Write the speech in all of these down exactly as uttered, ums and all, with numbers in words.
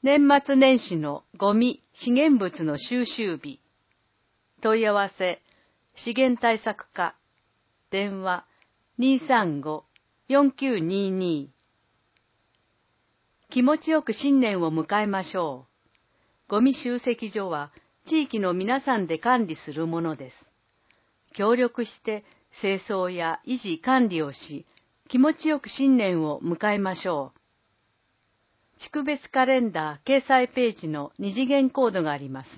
年末年始のゴミ・資源物の収集日。問い合わせ、資源対策課。電話 にーさんご よんきゅうにーにー。気持ちよく新年を迎えましょう。ゴミ集積所は地域の皆さんで管理するものです。協力して清掃や維持管理をし、気持ちよく新年を迎えましょう。地区別カレンダー掲載ページの二次元コードがあります。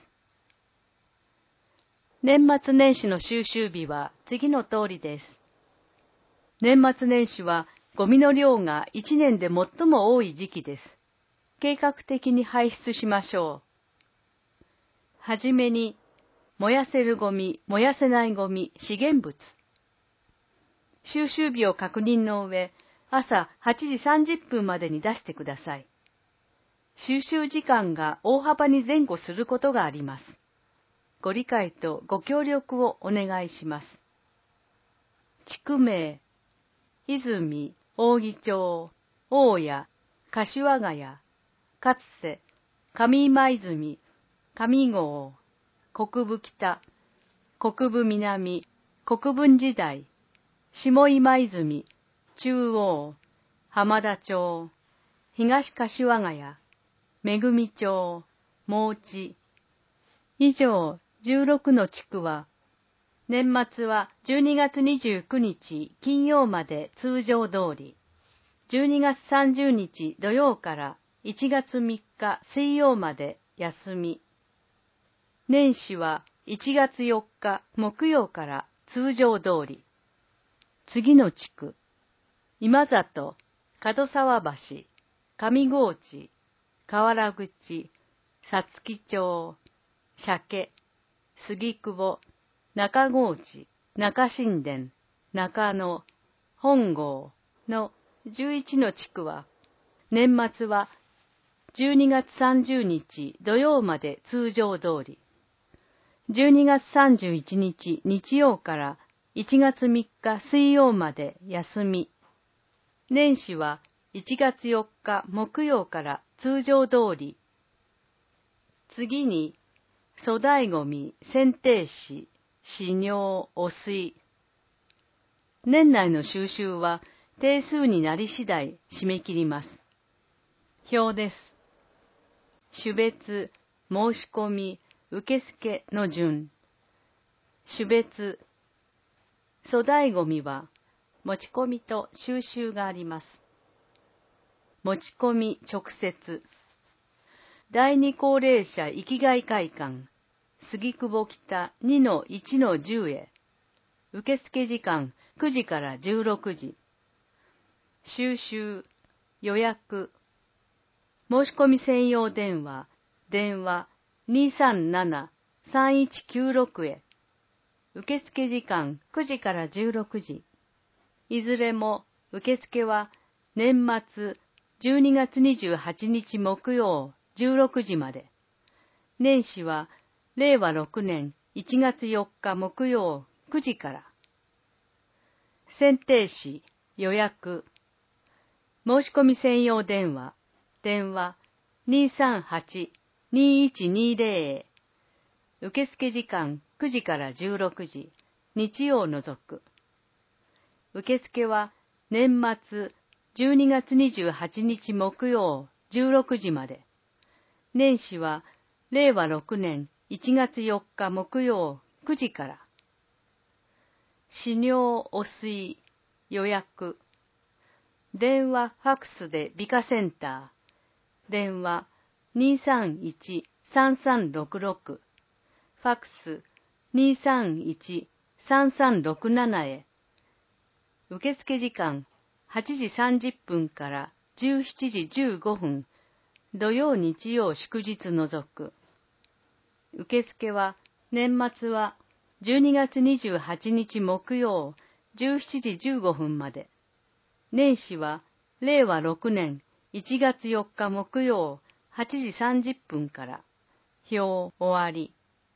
年末年始の収集日は次の通りです。年末年始はゴミの量がいちねんで最も多い時期です。計画的に排出しましょう。はじめに、燃やせるゴミ、燃やせないゴミ、資源物。収集日を確認の上、朝はちじさんじゅっぷんまでに出してください。収集時間が大幅に前後することがあります。ご理解とご協力をお願いします。地区名、泉、扇町、大谷、柏ヶ谷、勝瀬、上今泉、上郷、国分北、国分南、国分時代、下今泉、中央、浜田町、東柏ヶ谷、めぐみ町、もうち。以上じゅうろくの地区は、年末はじゅうにがつにじゅうくにち金曜まで通常通り、じゅうにがつさんじゅうにち土曜からいちがつみっか水曜まで休み。年始はいちがつよっか木曜から通常通り。次の地区、今里、門沢橋、上河内、河原口、さつき町、鮭、杉久保、中河内、中新田、中野、本郷のじゅういちの地区は、年末はじゅうにがつさんじゅうにち土曜まで通常通り、じゅうにがつさんじゅういちにち日曜からいちがつみっか水曜まで休み。年始はいちがつよっか木曜から通常通り。次に、粗大ごみ、剪定紙、飼尿、汚水。年内の収集は定数になり次第締め切ります。表です。種別、申し込み、受付の順。種別、粗大ごみは持ち込みと収集があります。持ち込み直接。第二高齢者生きがい会館、杉久保北 にのいちのじゅう へ。受付時間くじからじゅうろくじ。収集、予約。申し込み専用電話、電話 にーさんなな さんいちきゅうろく へ。受付時間くじからじゅうろくじ。いずれも受付は年末じゅうにがつにじゅうはちにち木曜じゅうろくじまで。年始はれいわろくねんいちがつよっか木曜くじから。選定紙、予約。申し込み専用電話、電話 にーさんはち にーいちにーぜろ へ。受付時間くじからじゅうろくじ、日曜除く。受付は年末じゅうにがつにじゅうはちにち木曜じゅうろくじまで。年始はれいわろくねんいちがつよっか木曜くじから。飼尿汚水、予約。電話、ファックスで美化センター。電話 にーさんいち さんさんろくろく。ファックス にーさんいち さんさんろくなな へ。受付時間はちじさんじゅっぷんからじゅうしちじじゅうごふん。土曜日曜祝日除く。受付は年末はじゅうにがつにじゅうはちにち木曜じゅうしちじじゅうごふんまで。年始はれいわろくねんいちがつよっか木曜はちじさんじゅっぷんから。表終わり。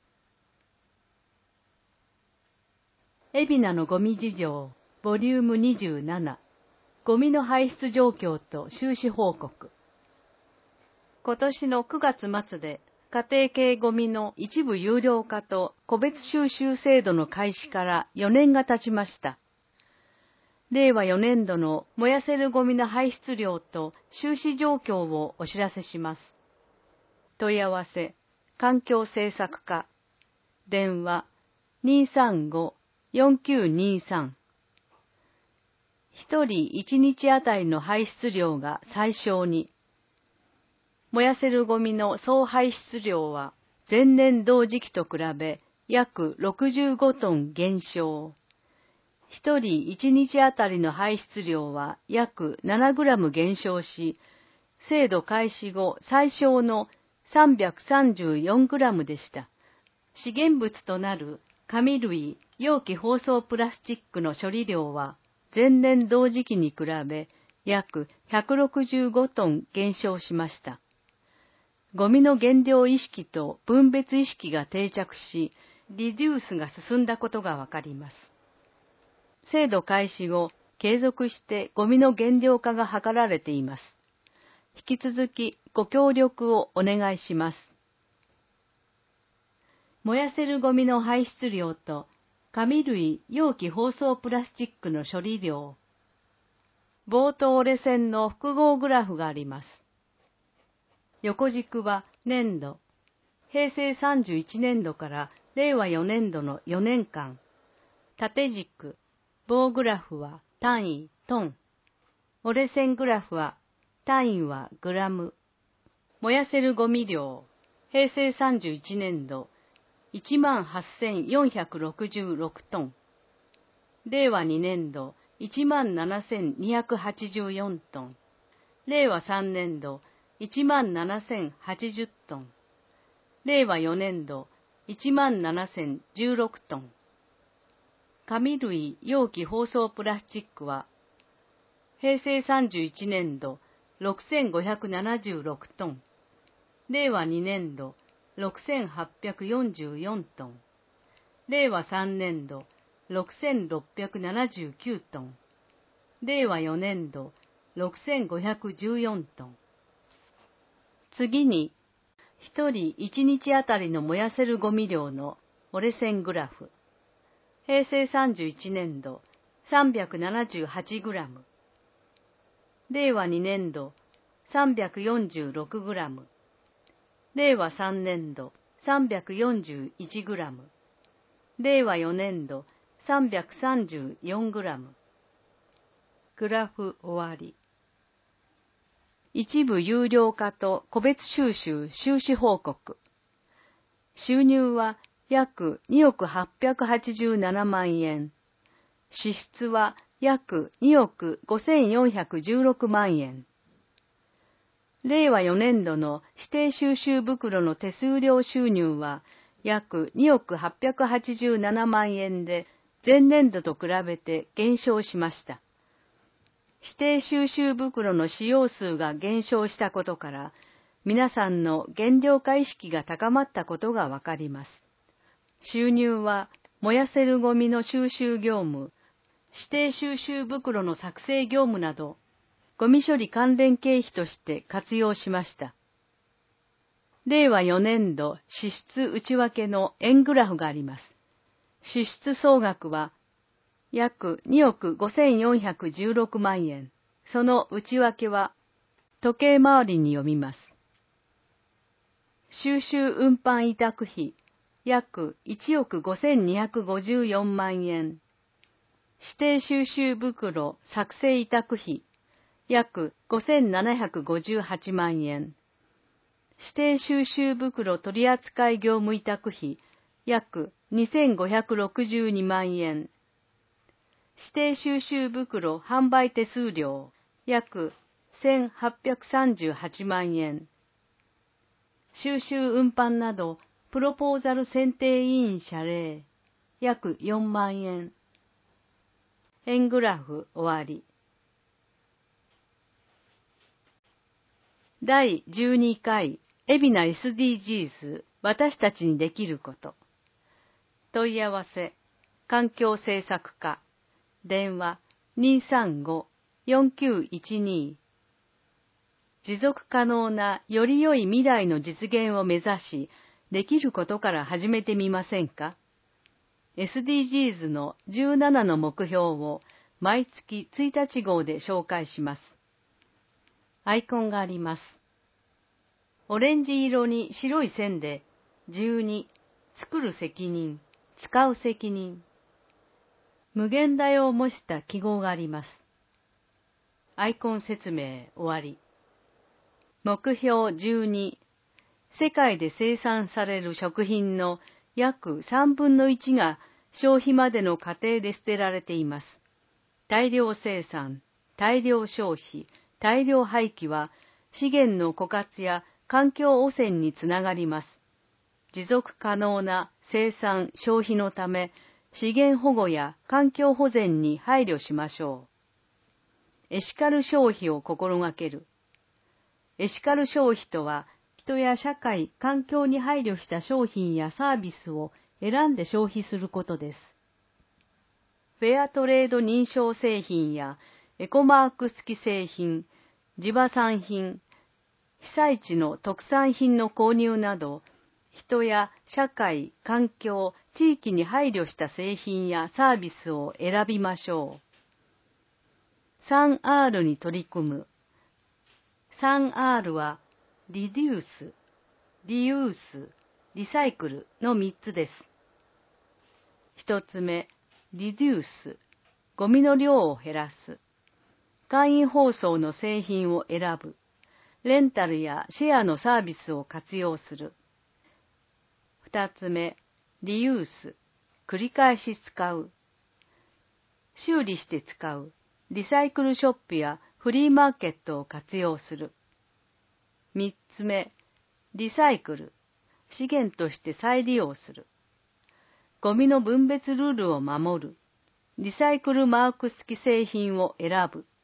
海老名のゴミ事情ボリュームにじゅうなな。ゴミの排出状況と収支報告。 今年のくがつ末で家庭系ゴミの一部有料化と個別収集制度の開始からよねんが経ちました。れいわよねんどの燃やせるゴミの排出量と収支状況をお知らせします。問い合わせ、環境政策課、電話 にーさんご よんきゅうにーさん。一人一日あたりの排出量が最小に。燃やせるゴミの総排出量は前年同時期と比べ約ろくじゅうごトン減少。一人一日あたりの排出量は約ななグラム減少し、制度開始後最小のさんびゃくさんじゅうよんグラムでした。資源物となる紙類、容器包装プラスチックの処理量は前年同時期に比べ約ひゃくろくじゅうごトン減少しました。ゴミの減量意識と分別意識が定着し、リデュースが進んだことがわかります。制度開始後、継続してゴミの減量化が図られています。引き続きご協力をお願いします。燃やせるゴミの排出量と紙類、容器包装プラスチックの処理量。冒頭折れ線の複合グラフがあります。横軸は年度、へいせいさんじゅういちねんどかられいわよねんどのよねんかん。縦軸、棒グラフは単位、トン。折れ線グラフは単位はグラム。燃やせるゴミ量、へいせいさんじゅういちねんど、いちまんはっせんよんひゃくろくじゅうろくトン。れいわにねんど、いちまんななせんにひゃくはちじゅうよんトン。れいわさんねんど、いちまんななせんはちじゅうトン。れいわよねんど、いちまんななせんじゅうろくトン。紙類、容器包装プラスチックは、へいせいさんじゅういちねんど、ろくせんごひゃくななじゅうろくトン。れいわにねんど、ろくせんはっぴゃくよんじゅうよんトン。れいわさんねんど、ろくせんろっぴゃくななじゅうきゅうトン。れいわよねんど、ろくせんごひゃくじゅうよんトン。次に、一人一日あたりの燃やせるゴミ量の折れ線グラフ。へいせいさんじゅういちねんど、さんびゃくななじゅうはちグラム。れいわにねんど、さんびゃくよんじゅうろくグラム。れいわさんねんど、さんびゃくよんじゅういちグラム。れいわよねんど、さんびゃくさんじゅうよんグラム。グラフ終わり。一部有料化と個別収集収支報告。収入は約におくはっぴゃくはちじゅうななまんえん。支出は約におくごせんよんひゃくじゅうろくまんえん。れいわよねんどの指定収集袋の手数料収入は約におくはっぴゃくはちじゅうななまんえんで前年度と比べて減少しました。指定収集袋の使用数が減少したことから、皆さんの減量化意識が高まったことがわかります。収入は燃やせるゴミの収集業務、指定収集袋の作成業務など、ゴミ処理関連経費として活用しました。れいわよねんど支出内訳の円グラフがあります。支出総額は約におくごせんよんひゃくじゅうろくまんえん。その内訳は時計回りに読みます。収集運搬委託費約いちおくごせんにひゃくごじゅうよんまんえん。指定収集袋作成委託費約ごせんななひゃくごじゅうはちまんえん。指定収集袋取扱業務委託費約にせんごひゃくろくじゅうにまんえん。指定収集袋販売手数料約せんはっぴゃくさんじゅうはちまんえん。収集運搬などプロポーザル選定委員謝礼約よんまんえん。円グラフ終わり。だいじゅうにかい海老名 エスディージーズ 私たちにできること。問い合わせ環境政策課電話 にーさんご よんきゅういちに持続可能なより良い未来の実現を目指し、できることから始めてみませんか？ エスディージーズ のじゅうななの目標を毎月ついたち号で紹介します。アイコンがあります。オレンジ色に白い線でじゅうに、作る責任、使う責任。無限大を模した記号があります。アイコン説明終わり。目標じゅうに、世界で生産される食品の約さんぶんのいちが消費までの過程で捨てられています。大量生産、大量消費、大量廃棄は資源の枯渇や環境汚染につながります。持続可能な生産・消費のため、資源保護や環境保全に配慮しましょう。エシカル消費を心がける。エシカル消費とは、人や社会、環境に配慮した商品やサービスを選んで消費することです。フェアトレード認証製品やエコマーク付き製品、地場産品、被災地の特産品の購入など、人や社会、環境、地域に配慮した製品やサービスを選びましょう。スリーアール に取り組む。スリーアール は、リデュース、リユース、リサイクルのみっつです。一つ目、リデュース、ゴミの量を減らす。簡易包装の製品を選ぶ。レンタルやシェアのサービスを活用する。二つ目、リユース、繰り返し使う。修理して使う。リサイクルショップやフリーマーケットを活用する。三つ目、リサイクル、資源として再利用する。ゴミの分別ルールを守る。リサイクルマーク付き製品を選ぶ。